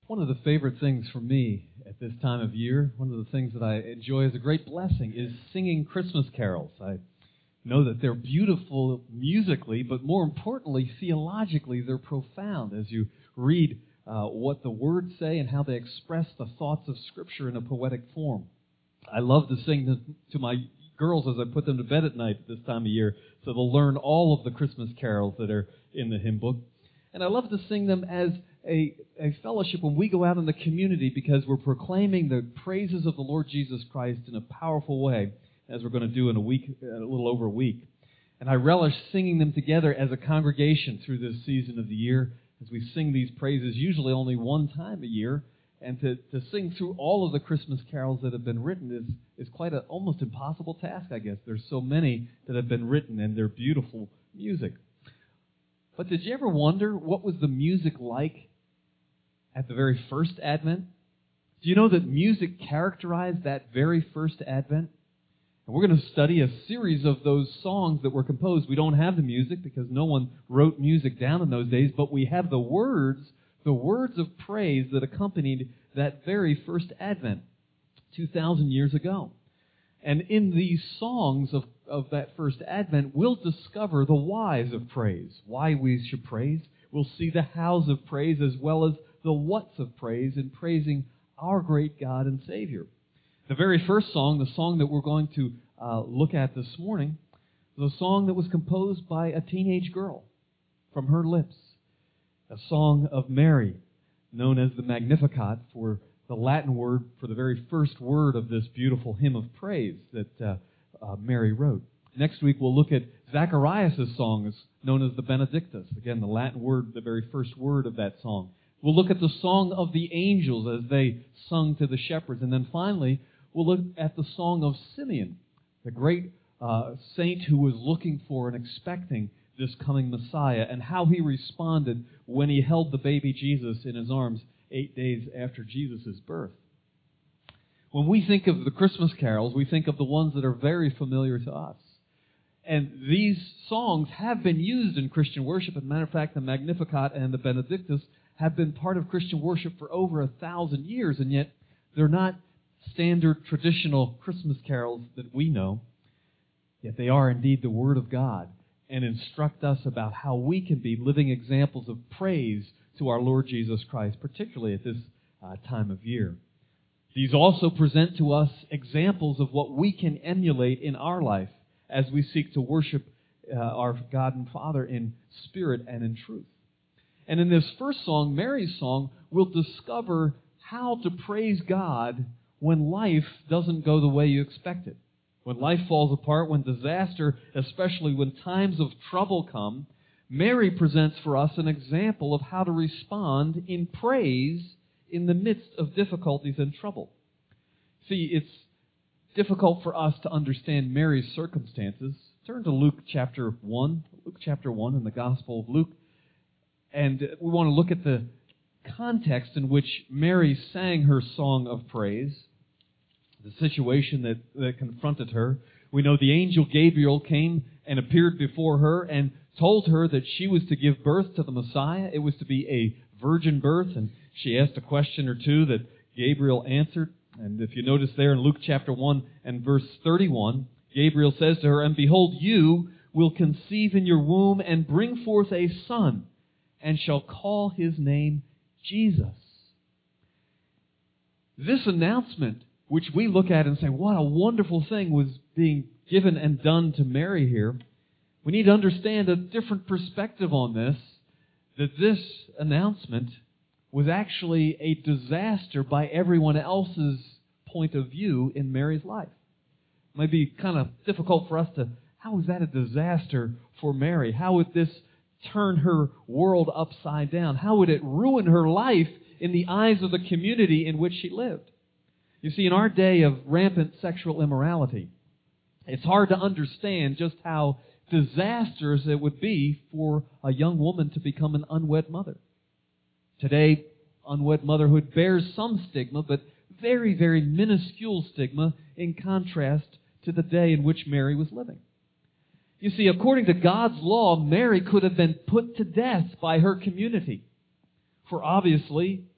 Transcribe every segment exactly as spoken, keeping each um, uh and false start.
One of the favorite things for me at this time of year, one of the things that I enjoy as a great blessing, is singing Christmas carols. I know that they're beautiful musically, but more importantly, theologically, they're profound as you read uh, what the words say and how they express the thoughts of Scripture in a poetic form. I love to sing to, to my girls as I put them to bed at night this time of year, so they'll learn all of the Christmas carols that are in the hymn book. And I love to sing them as a, a fellowship when we go out in the community, because we're proclaiming the praises of the Lord Jesus Christ in a powerful way, as we're going to do in a week, a little over a week. And I relish singing them together as a congregation through this season of the year, as we sing these praises usually only one time a year. And to, to sing through all of the Christmas carols that have been written is, is quite an almost impossible task, I guess. There's so many that have been written, and they're beautiful music. But did you ever wonder what was the music like at the very first Advent? Do you know that music characterized that very first Advent? And we're going to study a series of those songs that were composed. We don't have the music because no one wrote music down in those days, but we have the words, the words of praise that accompanied that very first Advent two thousand years ago. And in these songs of, of that first Advent, we'll discover the whys of praise, why we should praise. We'll see the hows of praise as well as the whats of praise in praising our great God and Savior. The very first song, the song that we're going to uh, look at this morning, is a song that was composed by a teenage girl from her lips. A song of Mary, known as the Magnificat, for the Latin word for the very first word of this beautiful hymn of praise that uh, uh, Mary wrote. Next week we'll look at Zacharias' song, known as the Benedictus. Again, the Latin word, the very first word of that song. We'll look at the song of the angels as they sung to the shepherds. And then finally, we'll look at the song of Simeon, the great uh, saint who was looking for and expecting this coming Messiah, and how he responded when he held the baby Jesus in his arms eight days after Jesus' birth. When we think of the Christmas carols, we think of the ones that are very familiar to us. And these songs have been used in Christian worship. As a matter of fact, the Magnificat and the Benedictus have been part of Christian worship for over a thousand years, and yet they're not standard traditional Christmas carols that we know. Yet they are indeed the Word of God, and instruct us about how we can be living examples of praise to our Lord Jesus Christ, particularly at this uh, time of year. These also present to us examples of what we can emulate in our life as we seek to worship uh, our God and Father in spirit and in truth. And in this first song, Mary's song, we'll discover how to praise God when life doesn't go the way you expect it. When life falls apart, when disaster, especially when times of trouble come, Mary presents for us an example of how to respond in praise in the midst of difficulties and trouble. See, it's difficult for us to understand Mary's circumstances. Turn to Luke chapter one, Luke chapter one in the Gospel of Luke, and we want to look at the context in which Mary sang her song of praise, the situation that, that confronted her. We know the angel Gabriel came and appeared before her and told her that she was to give birth to the Messiah. It was to be a virgin birth, and she asked a question or two that Gabriel answered. And if you notice there in Luke chapter one and verse thirty-one, Gabriel says to her, "And behold, you will conceive in your womb and bring forth a son, and shall call his name Jesus." This announcement, which we look at and say, what a wonderful thing was being given and done to Mary here, we need to understand a different perspective on this, that this announcement was actually a disaster by everyone else's point of view in Mary's life. It might be kind of difficult for us to, how is that a disaster for Mary? How would this turn her world upside down? How would it ruin her life in the eyes of the community in which she lived? You see, in our day of rampant sexual immorality, it's hard to understand just how disastrous it would be for a young woman to become an unwed mother. Today, unwed motherhood bears some stigma, but very, very minuscule stigma in contrast to the day in which Mary was living. You see, according to God's law, Mary could have been put to death by her community. For obviously,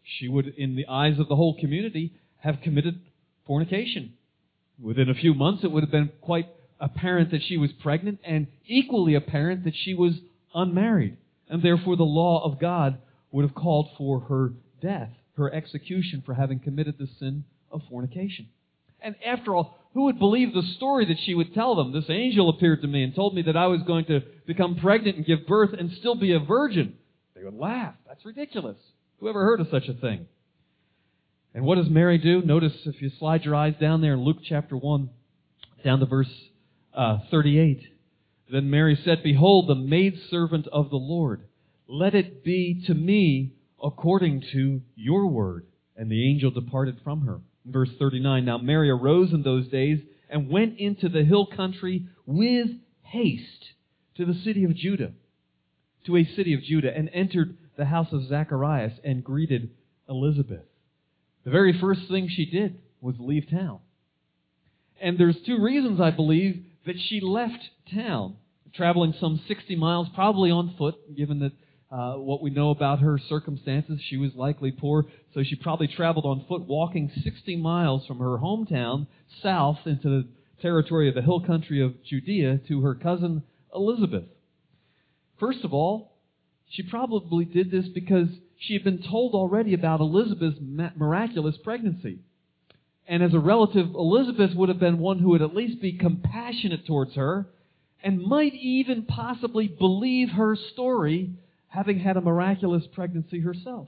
she would, in the eyes of the whole community, have committed fornication. Within a few months, it would have been quite apparent that she was pregnant, and equally apparent that she was unmarried. And therefore, the law of God would have called for her death, her execution for having committed the sin of fornication. And after all, who would believe the story that she would tell them? This angel appeared to me and told me that I was going to become pregnant and give birth and still be a virgin. They would laugh. That's ridiculous. Who ever heard of such a thing? And what does Mary do? Notice, if you slide your eyes down there in Luke chapter one, down to verse uh, thirty-eight. Then Mary said, "Behold, the maidservant of the Lord. Let it be to me according to your word." And the angel departed from her. Verse thirty-nine, "Now Mary arose in those days and went into the hill country with haste to the city of Judah, to a city of Judah, and entered the house of Zacharias and greeted Elizabeth." The very first thing she did was leave town. And there's two reasons, I believe, that she left town, traveling some sixty miles, probably on foot, given that uh, what we know about her circumstances. She was likely poor, so she probably traveled on foot, walking sixty miles from her hometown south into the territory of the hill country of Judea to her cousin Elizabeth. First of all, she probably did this because she had been told already about Elizabeth's miraculous pregnancy. And as a relative, Elizabeth would have been one who would at least be compassionate towards her and might even possibly believe her story, having had a miraculous pregnancy herself.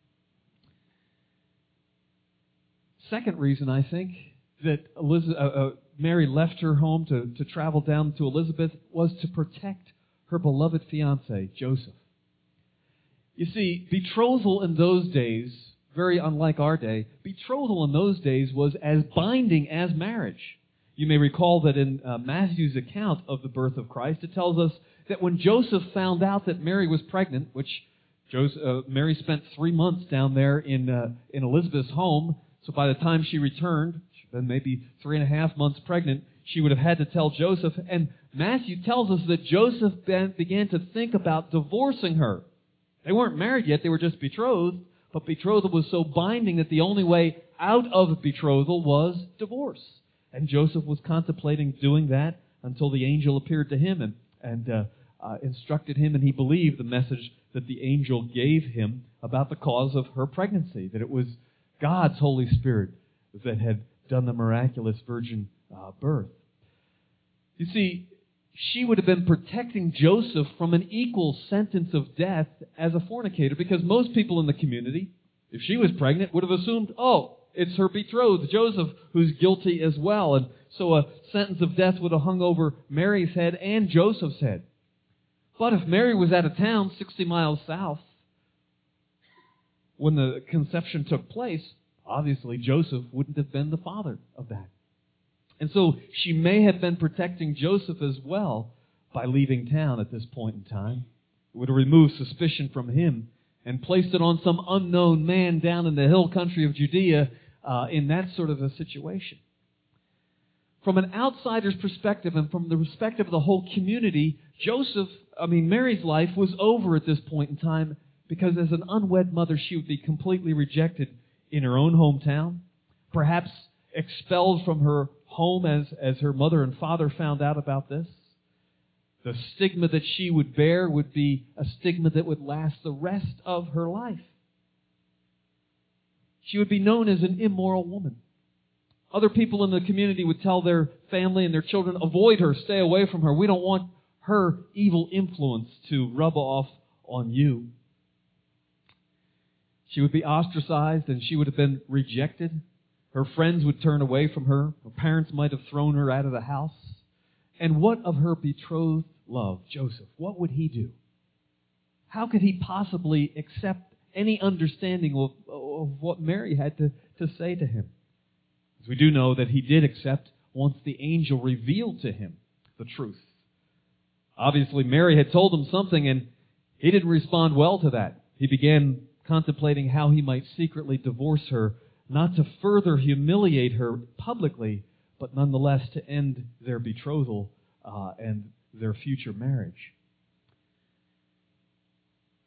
Second reason, I think, that Elizabeth, uh, uh, Mary left her home to, to travel down to Elizabeth was to protect her beloved fiancé, Joseph. You see, betrothal in those days, very unlike our day, betrothal in those days was as binding as marriage. You may recall that in uh, Matthew's account of the birth of Christ, it tells us that when Joseph found out that Mary was pregnant, which Joseph, uh, Mary spent three months down there in uh, in Elizabeth's home, so by the time she returned, she'd been maybe three and a half months pregnant, she would have had to tell Joseph. And Matthew tells us that Joseph then began to think about divorcing her. They weren't married yet, they were just betrothed, but betrothal was so binding that the only way out of betrothal was divorce. And Joseph was contemplating doing that until the angel appeared to him and, and uh, uh, instructed him, and he believed the message that the angel gave him about the cause of her pregnancy, that it was God's Holy Spirit that had done the miraculous virgin uh, birth. You see, she would have been protecting Joseph from an equal sentence of death as a fornicator, because most people in the community, if she was pregnant, would have assumed, oh, it's her betrothed, Joseph, who's guilty as well. And so a sentence of death would have hung over Mary's head and Joseph's head. But if Mary was out of town, sixty miles south, when the conception took place, obviously Joseph wouldn't have been the father of that. And so she may have been protecting Joseph as well by leaving town at this point in time. It would have removed suspicion from him and placed it on some unknown man down in the hill country of Judea uh, in that sort of a situation. From an outsider's perspective and from the perspective of the whole community, Joseph, I mean, Mary's life was over at this point in time, because as an unwed mother, she would be completely rejected in her own hometown, perhaps expelled from her home as, as her mother and father found out about this. The stigma that she would bear would be a stigma that would last the rest of her life. She would be known as an immoral woman. Other people in the community would tell their family and their children, avoid her, stay away from her. We don't want her evil influence to rub off on you. She would be ostracized and she would have been rejected. Her friends would turn away from her. Her parents might have thrown her out of the house. And what of her betrothed love, Joseph? What would he do? How could he possibly accept any understanding of, of what Mary had to, to say to him? As we do know that he did accept once the angel revealed to him the truth. Obviously, Mary had told him something, and he didn't respond well to that. He began contemplating how he might secretly divorce her, not to further humiliate her publicly, but nonetheless to end their betrothal uh, and their future marriage.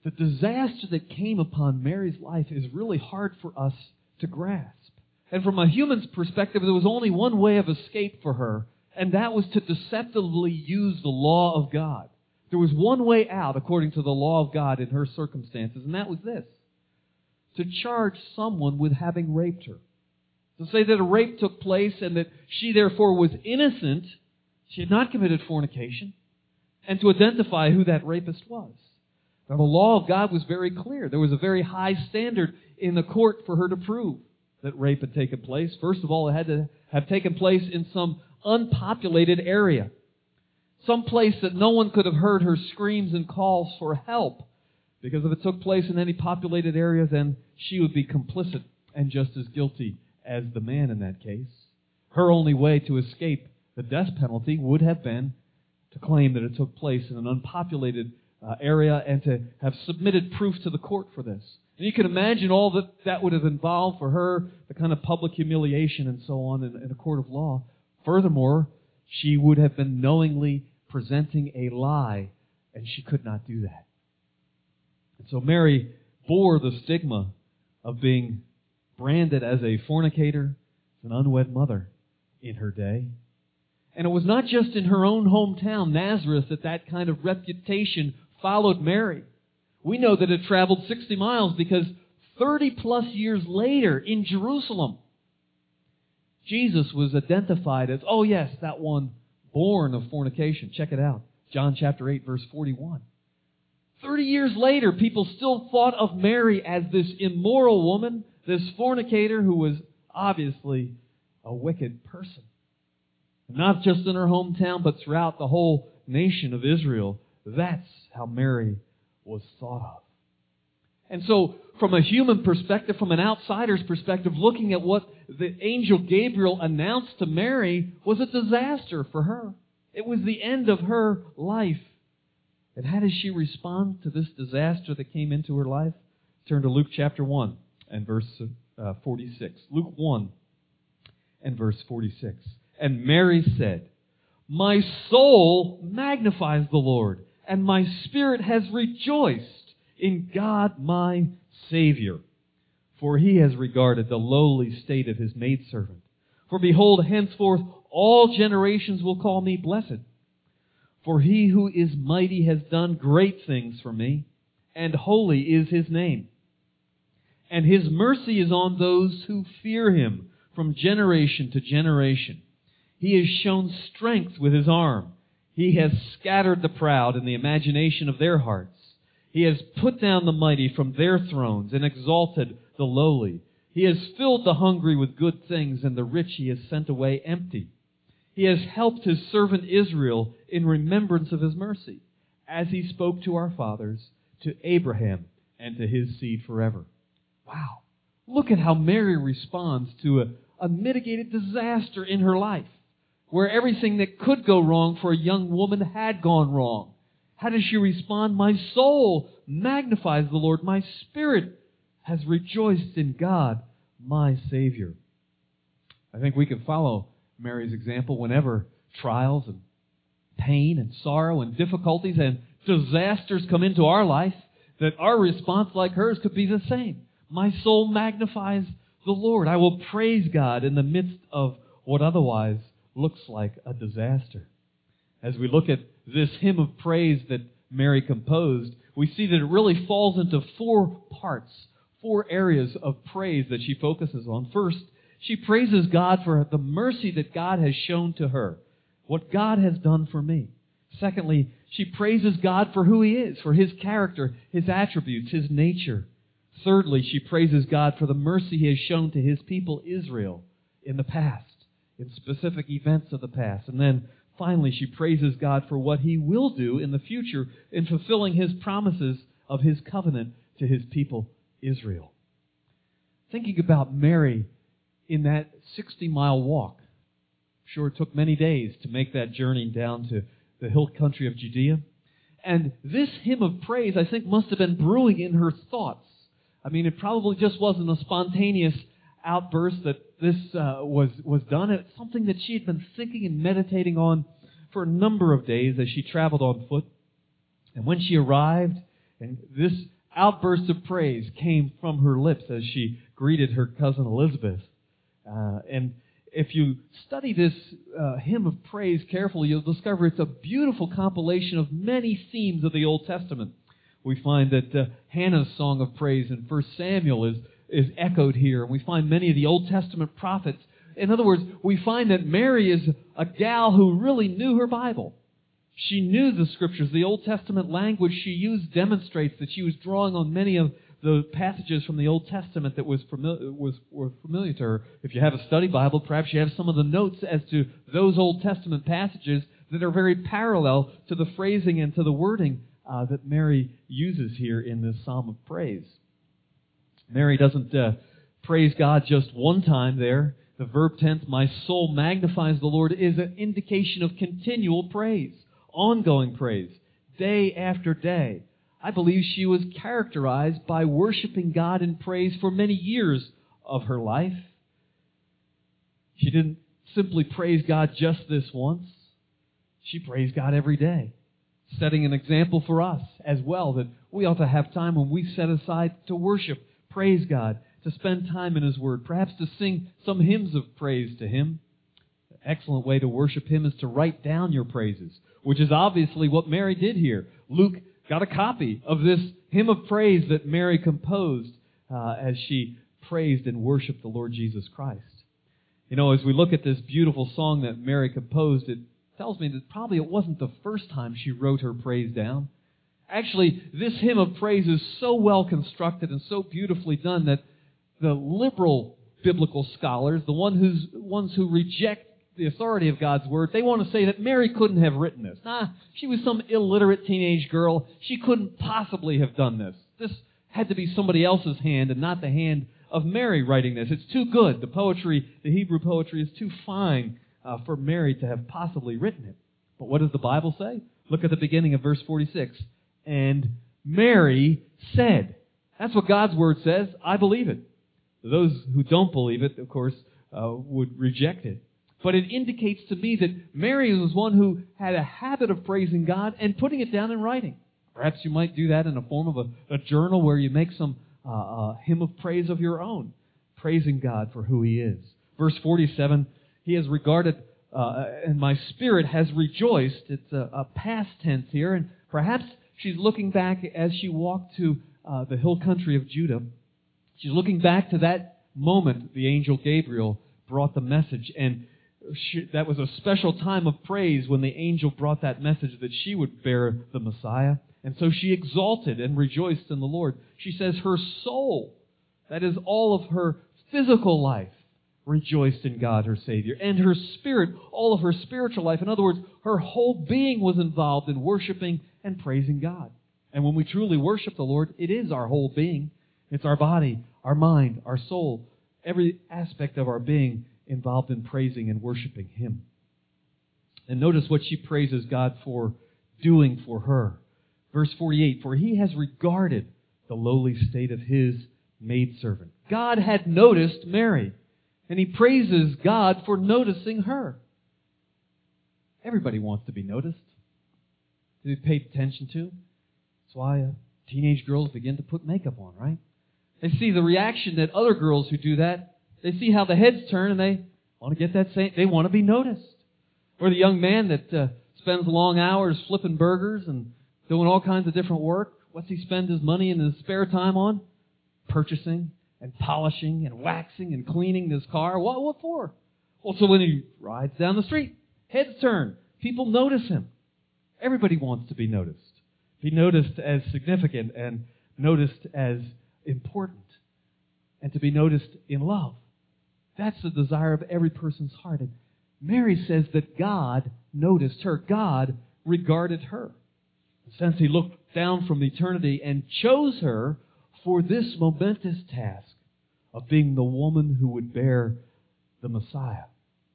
the disaster that came upon Mary's life is really hard for us to grasp. And from a human's perspective, there was only one way of escape for her, and that was to deceptively use the law of God. There was one way out according to the law of God in her circumstances, and that was this: to charge someone with having raped her. To say that a rape took place and that she therefore was innocent, she had not committed fornication, and to identify who that rapist was. Now, the law of God was very clear. There was a very high standard in the court for her to prove that rape had taken place. First of all, it had to have taken place in some unpopulated area, some place that no one could have heard her screams and calls for help. Because if it took place in any populated area, then she would be complicit and just as guilty as the man in that case. Her only way to escape the death penalty would have been to claim that it took place in an unpopulated uh, area and to have submitted proof to the court for this. And you can imagine all that that would have involved for her, the kind of public humiliation and so on in, in a court of law. Furthermore, she would have been knowingly presenting a lie, and she could not do that. And so Mary bore the stigma of being branded as a fornicator, an unwed mother in her day. And it was not just in her own hometown, Nazareth, that that kind of reputation followed Mary. We know that it traveled sixty miles because thirty plus years later in Jerusalem, Jesus was identified as, oh yes, that one born of fornication. Check it out. John chapter eight, verse forty-one. Thirty years later, people still thought of Mary as this immoral woman, this fornicator who was obviously a wicked person. And not just in her hometown, but throughout the whole nation of Israel. That's how Mary was thought of. And so, from a human perspective, from an outsider's perspective, looking at what the angel Gabriel announced to Mary was a disaster for her. It was the end of her life. And how does she respond to this disaster that came into her life? Turn to Luke chapter one and verse uh, forty-six. Luke one and verse forty-six. And Mary said, "My soul magnifies the Lord, and my spirit has rejoiced in God my Savior. For He has regarded the lowly state of His maidservant. For behold, henceforth all generations will call me blessed. For He who is mighty has done great things for me, and holy is His name. And His mercy is on those who fear Him from generation to generation. He has shown strength with His arm. He has scattered the proud in the imagination of their hearts. He has put down the mighty from their thrones and exalted the lowly. He has filled the hungry with good things, and the rich He has sent away empty. He has helped His servant Israel in remembrance of His mercy, as He spoke to our fathers, to Abraham, and to his seed forever." Wow. Look at how Mary responds to a, a mitigated disaster in her life, where everything that could go wrong for a young woman had gone wrong. How does she respond? "My soul magnifies the Lord. My spirit has rejoiced in God, my Savior." I think we can follow Mary's example whenever trials and pain and sorrow and difficulties and disasters come into our life, that our response, like hers, could be the same. My soul magnifies the Lord. I will praise God in the midst of what otherwise looks like a disaster. As we look at this hymn of praise that Mary composed, we see that it really falls into four parts, four areas of praise that she focuses on. First, she praises God for the mercy that God has shown to her, what God has done for me. Secondly, she praises God for who He is, for His character, His attributes, His nature. Thirdly, she praises God for the mercy He has shown to His people Israel in the past, in specific events of the past. And then finally, she praises God for what He will do in the future in fulfilling His promises of His covenant to His people Israel. Thinking about Mary in that sixty-mile walk, I'm sure it took many days to make that journey down to the hill country of Judea. And this hymn of praise, I think, must have been brewing in her thoughts. I mean, it probably just wasn't a spontaneous outburst that this uh, was, was done. It's something that she had been thinking and meditating on for a number of days as she traveled on foot. And when she arrived And this outburst of praise came from her lips as she greeted her cousin Elizabeth. Uh, and if you study this uh, hymn of praise carefully, you'll discover it's a beautiful compilation of many themes of the Old Testament. We find that uh, Hannah's song of praise in First Samuel is, is echoed here. And we find many of the Old Testament prophets. In other words, we find that Mary is a gal who really knew her Bible. She knew the Scriptures. The Old Testament language she used demonstrates that she was drawing on many of the passages from the Old Testament that was familiar, was, were familiar to her. If you have a study Bible, perhaps you have some of the notes as to those Old Testament passages that are very parallel to the phrasing and to the wording uh, that Mary uses here in this psalm of praise. Mary doesn't uh, praise God just one time there. The verb tense, my soul magnifies the Lord, is an indication of continual praise, ongoing praise, day after day. I believe she was characterized by worshiping God in praise for many years of her life. She didn't simply praise God just this once. She praised God every day, setting an example for us as well, that we ought to have time when we set aside to worship, praise God, to spend time in His Word, perhaps to sing some hymns of praise to Him. An excellent way to worship Him is to write down your praises, which is obviously what Mary did here. Luke got a copy of this hymn of praise that Mary composed uh, as she praised and worshiped the Lord Jesus Christ. You know, as we look at this beautiful song that Mary composed, it tells me that probably it wasn't the first time she wrote her praise down. Actually, this hymn of praise is so well constructed and so beautifully done that the liberal biblical scholars, the one who's, ones who reject the authority of God's Word, they want to say that Mary couldn't have written this. Nah, she was some illiterate teenage girl. She couldn't possibly have done this. This had to be somebody else's hand and not the hand of Mary writing this. It's too good. The poetry, the Hebrew poetry, is too fine uh, for Mary to have possibly written it. But what does the Bible say? Look at the beginning of verse forty-six. And Mary said. That's what God's Word says. I believe it. Those who don't believe it, of course, uh, would reject it. But it indicates to me that Mary was one who had a habit of praising God and putting it down in writing. Perhaps you might do that in a form of a, a journal where you make some uh, uh, hymn of praise of your own, praising God for who He is. Verse forty-seven, He has regarded, uh, and my spirit has rejoiced. It's a, a past tense here, and perhaps she's looking back as she walked to uh, the hill country of Judah. She's looking back to that moment the angel Gabriel brought the message, and She, that was a special time of praise when the angel brought that message that she would bear the Messiah. And so she exalted and rejoiced in the Lord. She says her soul, that is all of her physical life, rejoiced in God, her Savior. And her spirit, all of her spiritual life. In other words, her whole being was involved in worshiping and praising God. And when we truly worship the Lord, it is our whole being. It's our body, our mind, our soul, every aspect of our being involved in praising and worshiping Him. And notice what she praises God for doing for her. Verse forty-eight, for He has regarded the lowly state of His maidservant. God had noticed Mary, and He praises God for noticing her. Everybody wants to be noticed, to be paid attention to. That's why uh, teenage girls begin to put makeup on, right? They see the reaction that other girls who do that. They see how the heads turn, and they want to get that same. They want to be noticed. Or the young man that uh, spends long hours flipping burgers and doing all kinds of different work. What's he spend his money in his spare time on? Purchasing and polishing and waxing and cleaning his car. What, what for? Well, so when he rides down the street, heads turn. People notice him. Everybody wants to be noticed. Be noticed as significant and noticed as important. And to be noticed in love. That's the desire of every person's heart. And Mary says that God noticed her. God regarded her. Since He looked down from eternity and chose her for this momentous task of being the woman who would bear the Messiah.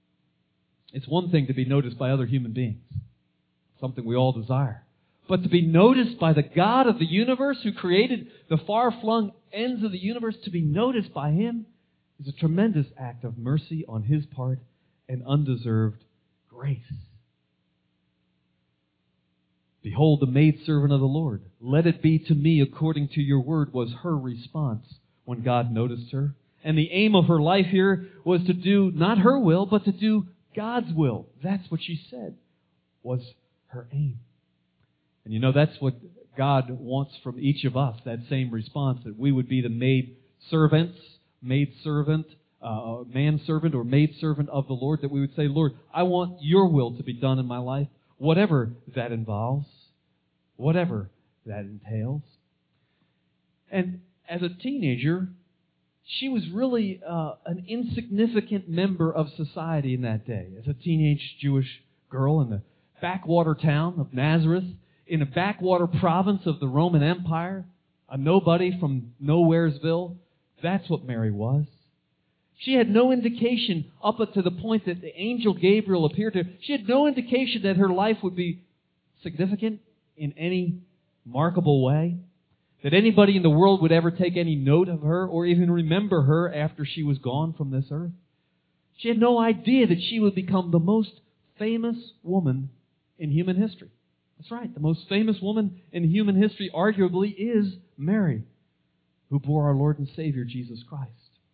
It's one thing to be noticed by other human beings, something we all desire. But to be noticed by the God of the universe who created the far-flung ends of the universe, to be noticed by Him is a tremendous act of mercy on His part and undeserved grace. Behold, the maidservant of the Lord. Let it be to me according to your word, was her response when God noticed her. And the aim of her life here was to do not her will, but to do God's will. That's what she said was her aim. And you know, that's what God wants from each of us, that same response, that we would be the maid servants, maid servant, uh, manservant or maid servant of the Lord, that we would say, Lord, I want your will to be done in my life, whatever that involves, whatever that entails. And as a teenager, she was really uh, an insignificant member of society in that day. As a teenage Jewish girl in the backwater town of Nazareth, in a backwater province of the Roman Empire, a nobody from Nowheresville, that's what Mary was. She had no indication up to the point that the angel Gabriel appeared to her. She had no indication that her life would be significant in any remarkable way, that anybody in the world would ever take any note of her or even remember her after she was gone from this earth. She had no idea that she would become the most famous woman in human history. That's right, the most famous woman in human history arguably is Mary, who bore our Lord and Savior, Jesus Christ.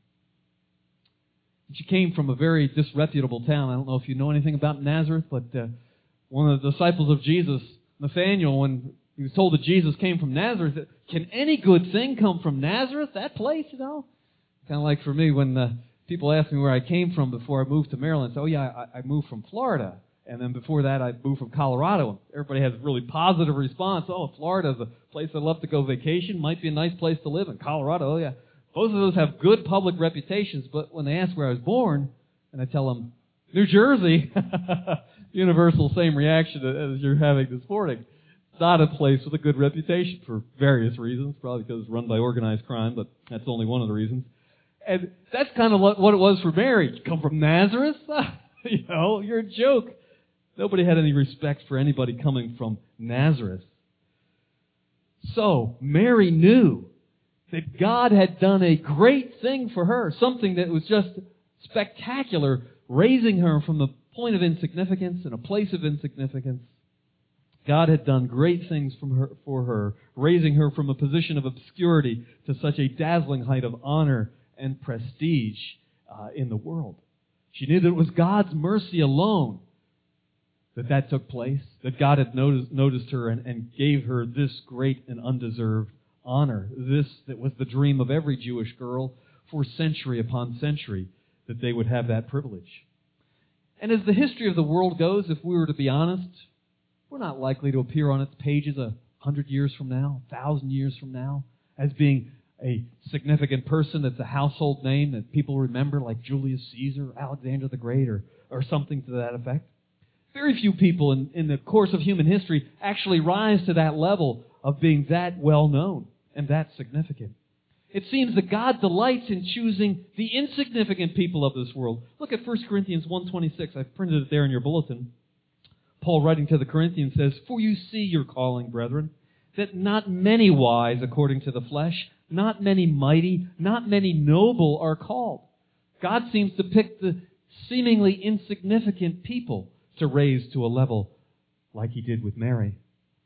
She came from a very disreputable town. I don't know if you know anything about Nazareth, but uh, one of the disciples of Jesus, Nathanael, when he was told that Jesus came from Nazareth, said, can any good thing come from Nazareth, that place, you know? Kind of like for me when uh, people ask me where I came from before I moved to Maryland. I say, oh yeah, I, I moved from Florida. And then before that, I moved from Colorado. Everybody has a really positive response. Oh, Florida's a place I love to go vacation. Might be a nice place to live. In Colorado, oh yeah. Both of those have good public reputations, but when they ask where I was born, and I tell them, New Jersey, universal same reaction as you're having this morning. It's not a place with a good reputation for various reasons, probably because it's run by organized crime, but that's only one of the reasons. And that's kind of what it was for Mary. You come from Nazareth? You know, you're a joke. Nobody had any respect for anybody coming from Nazareth. So, Mary knew that God had done a great thing for her, something that was just spectacular, raising her from the point of insignificance and a place of insignificance. God had done great things from her, for her, raising her from a position of obscurity to such a dazzling height of honor and prestige uh, in the world. She knew that it was God's mercy alone that that took place, that God had noticed, noticed her and, and gave her this great and undeserved honor. This that was the dream of every Jewish girl for century upon century, that they would have that privilege. And as the history of the world goes, if we were to be honest, we're not likely to appear on its pages a hundred years from now, a thousand years from now, as being a significant person that's a household name that people remember, like Julius Caesar, Alexander the Great, or, or something to that effect. Very few people in, in the course of human history actually rise to that level of being that well known and that significant. It seems that God delights in choosing the insignificant people of this world. Look at First Corinthians one twenty-six. I've printed it there in your bulletin. Paul, writing to the Corinthians, says, For you see your calling, brethren, that not many wise according to the flesh, not many mighty, not many noble are called. God seems to pick the seemingly insignificant people to raise to a level like He did with Mary.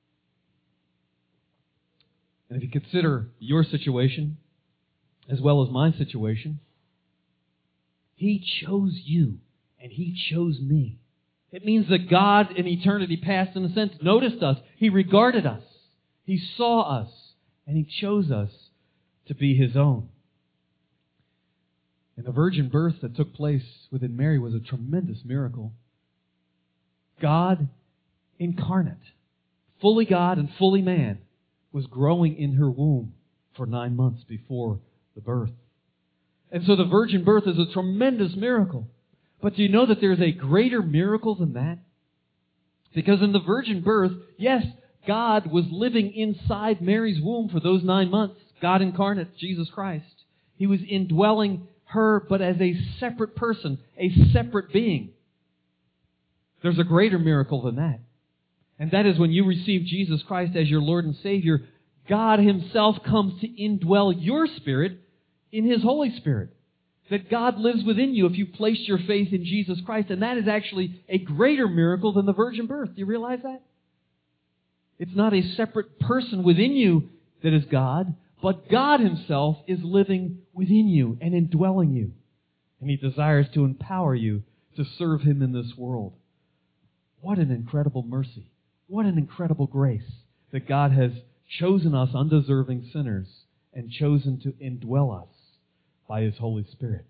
And if you consider your situation, as well as my situation, He chose you, and He chose me. It means that God, in eternity past, in a sense, noticed us. He regarded us. He saw us, and He chose us to be His own. And the virgin birth that took place within Mary was a tremendous miracle. God incarnate, fully God and fully man, was growing in her womb for nine months before the birth. And so the virgin birth is a tremendous miracle. But do you know that there's a greater miracle than that? Because in the virgin birth, yes, God was living inside Mary's womb for those nine months. God incarnate, Jesus Christ. He was indwelling her, but as a separate person, a separate being. There's a greater miracle than that. And that is when you receive Jesus Christ as your Lord and Savior, God Himself comes to indwell your spirit in His Holy Spirit. That God lives within you if you place your faith in Jesus Christ. And that is actually a greater miracle than the virgin birth. Do you realize that? It's not a separate person within you that is God, but God Himself is living within you and indwelling you. And He desires to empower you to serve Him in this world. What an incredible mercy. What an incredible grace that God has chosen us undeserving sinners and chosen to indwell us by His Holy Spirit.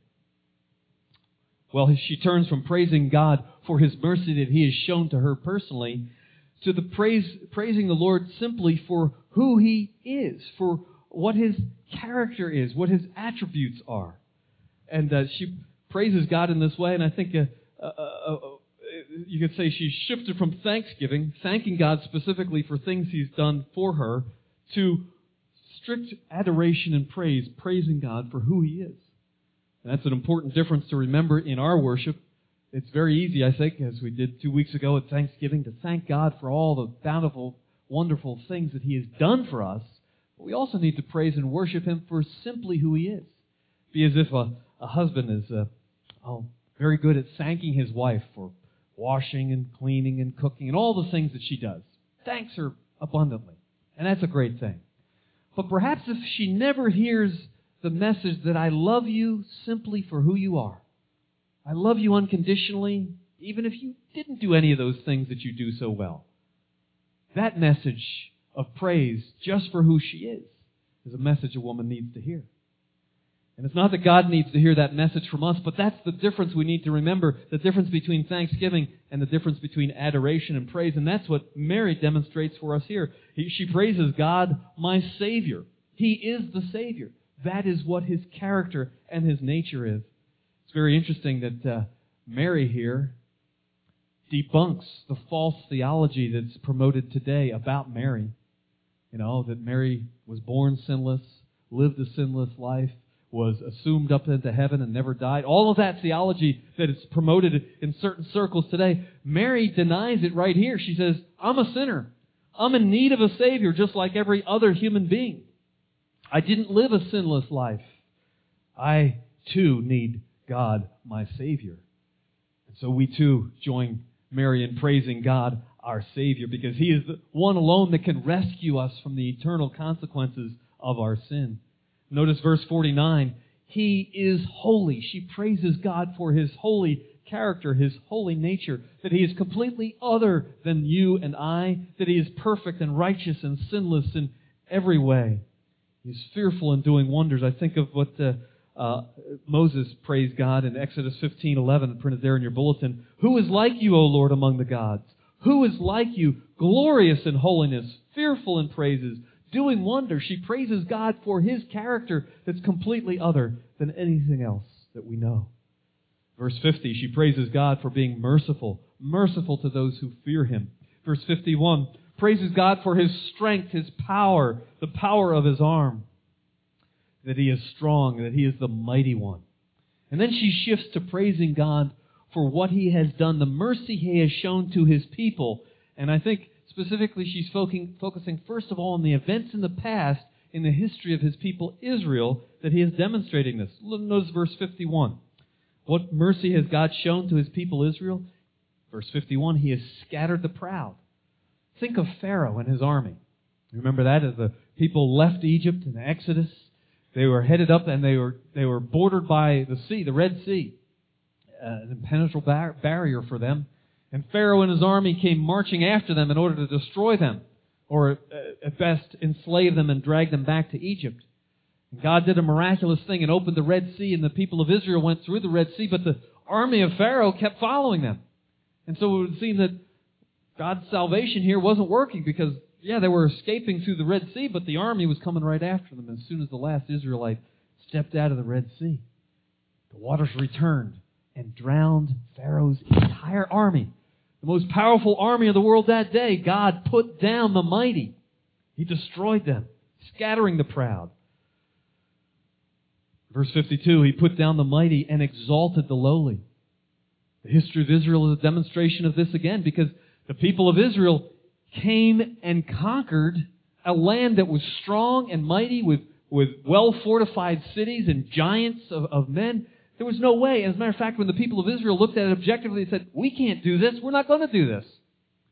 Well, she turns from praising God for His mercy that He has shown to her personally to the praise, praising the Lord simply for who He is, for what His character is, what His attributes are. And uh, she praises God in this way, and I think uh, uh, uh, uh, you could say she shifted from thanksgiving, thanking God specifically for things He's done for her, to strict adoration and praise, praising God for who He is. And that's an important difference to remember in our worship. It's very easy, I think, as we did two weeks ago at Thanksgiving, to thank God for all the bountiful, wonderful things that He has done for us. But we also need to praise and worship Him for simply who He is. Be as if a, a husband is uh, oh, very good at thanking his wife for washing and cleaning and cooking and all the things that she does. Thanks her abundantly. And that's a great thing. But perhaps if she never hears the message that I love you simply for who you are, I love you unconditionally, even if you didn't do any of those things that you do so well. That message of praise just for who she is is a message a woman needs to hear. And it's not that God needs to hear that message from us, but that's the difference we need to remember, the difference between thanksgiving and the difference between adoration and praise. And that's what Mary demonstrates for us here. She praises God, my Savior. He is the Savior. That is what His character and His nature is. It's very interesting that uh, Mary here debunks the false theology that's promoted today about Mary. You know, that Mary was born sinless, lived a sinless life, was assumed up into heaven and never died. All of that theology that is promoted in certain circles today, Mary denies it right here. She says, I'm a sinner. I'm in need of a Savior just like every other human being. I didn't live a sinless life. I, too, need God, my Savior. And so we, too, join Mary in praising God, our Savior, because He is the one alone that can rescue us from the eternal consequences of our sin. Notice verse forty-nine. He is holy. She praises God for His holy character, His holy nature, that He is completely other than you and I, that He is perfect and righteous and sinless in every way. He is fearful in doing wonders. I think of what uh, uh, Moses praised God in Exodus fifteen eleven, printed there in your bulletin. Who is like you, O Lord, among the gods? Who is like you, glorious in holiness, fearful in praises, doing wonders? She praises God for His character that's completely other than anything else that we know. Verse fifty, she praises God for being merciful, merciful to those who fear Him. Verse fifty-one, praises God for His strength, His power, the power of His arm, that He is strong, that He is the mighty one. And then she shifts to praising God for what He has done, the mercy He has shown to His people. And I think specifically she's focusing first of all on the events in the past in the history of His people Israel that He is demonstrating this. Notice verse fifty-one. What mercy has God shown to His people Israel? Verse fifty-one, He has scattered the proud. Think of Pharaoh and his army. Remember that as the people left Egypt in the Exodus. They were headed up and they were they were bordered by the sea, the Red Sea, uh, an impenetrable bar- barrier for them. And Pharaoh and his army came marching after them in order to destroy them, or uh, at best enslave them and drag them back to Egypt. And God did a miraculous thing and opened the Red Sea, and the people of Israel went through the Red Sea, but the army of Pharaoh kept following them. And so it would seem that God's salvation here wasn't working because, yeah, they were escaping through the Red Sea, but the army was coming right after them as soon as the last Israelite stepped out of the Red Sea. The waters returned and drowned Pharaoh's entire army. The most powerful army of the world that day, God put down the mighty. He destroyed them, scattering the proud. Verse fifty-two, He put down the mighty and exalted the lowly. The history of Israel is a demonstration of this again, because the people of Israel came and conquered a land that was strong and mighty with, with well-fortified cities and giants of, of men. There was no way. As a matter of fact, when the people of Israel looked at it objectively, they said, we can't do this. We're not going to do this.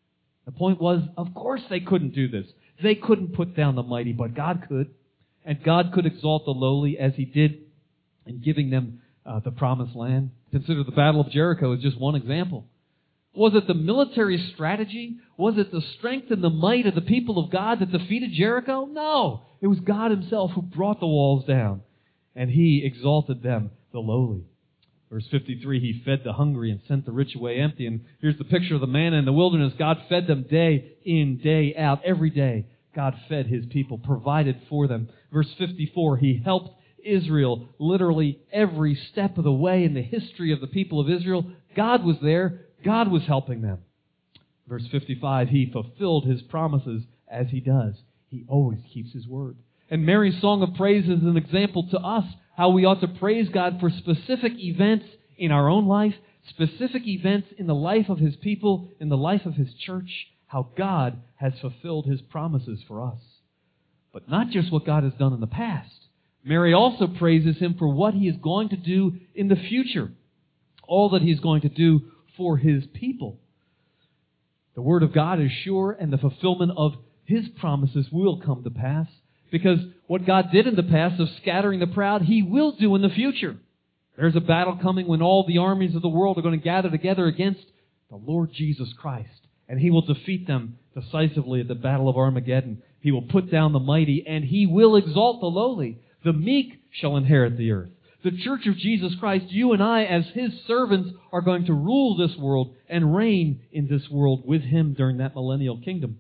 The point was, of course they couldn't do this. They couldn't put down the mighty, but God could. And God could exalt the lowly as He did in giving them uh, the promised land. Consider the Battle of Jericho as just one example. Was it the military strategy? Was it the strength and the might of the people of God that defeated Jericho? No. It was God Himself who brought the walls down, and He exalted them, the lowly. Verse fifty-three, He fed the hungry and sent the rich away empty. And here's the picture of the manna in the wilderness. God fed them day in, day out, every day. God fed His people, provided for them. Verse fifty-four, He helped Israel literally every step of the way in the history of the people of Israel. God was there. God was helping them. Verse fifty-five, He fulfilled His promises as He does. He always keeps His word. And Mary's song of praise is an example to us how we ought to praise God for specific events in our own life, specific events in the life of His people, in the life of His church, how God has fulfilled His promises for us. But not just what God has done in the past. Mary also praises Him for what He is going to do in the future, all that He's going to do for His people. The Word of God is sure, and the fulfillment of His promises will come to pass. Because what God did in the past of scattering the proud, He will do in the future. There's a battle coming when all the armies of the world are going to gather together against the Lord Jesus Christ. And He will defeat them decisively at the Battle of Armageddon. He will put down the mighty, and He will exalt the lowly. The meek shall inherit the earth. The Church of Jesus Christ, you and I, as His servants, are going to rule this world and reign in this world with Him during that millennial kingdom.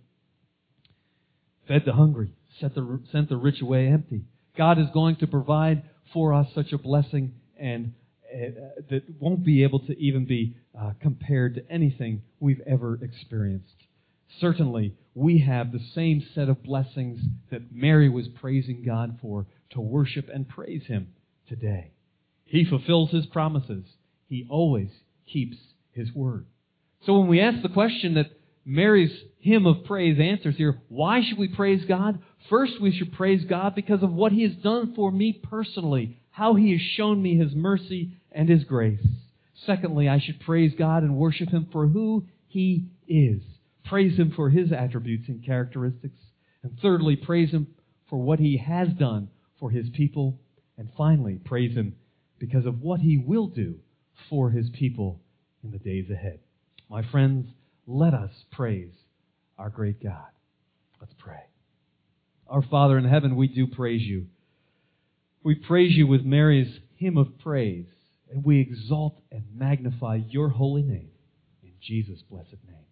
Fed the hungry. Sent the, sent the rich away empty. God is going to provide for us such a blessing and uh, that won't be able to even be uh, compared to anything we've ever experienced. Certainly, we have the same set of blessings that Mary was praising God for to worship and praise Him today. He fulfills His promises. He always keeps His word. So when we ask the question that Mary's hymn of praise answers here, why should we praise God? First, we should praise God because of what He has done for me personally, how He has shown me His mercy and His grace. Secondly, I should praise God and worship Him for who He is. Praise Him for His attributes and characteristics. And thirdly, praise Him for what He has done for His people. And finally, praise Him because of what He will do for His people in the days ahead. My friends, let us praise our great God. Let's pray. Our Father in heaven, we do praise You. We praise You with Mary's hymn of praise, and we exalt and magnify Your holy name in Jesus' blessed name.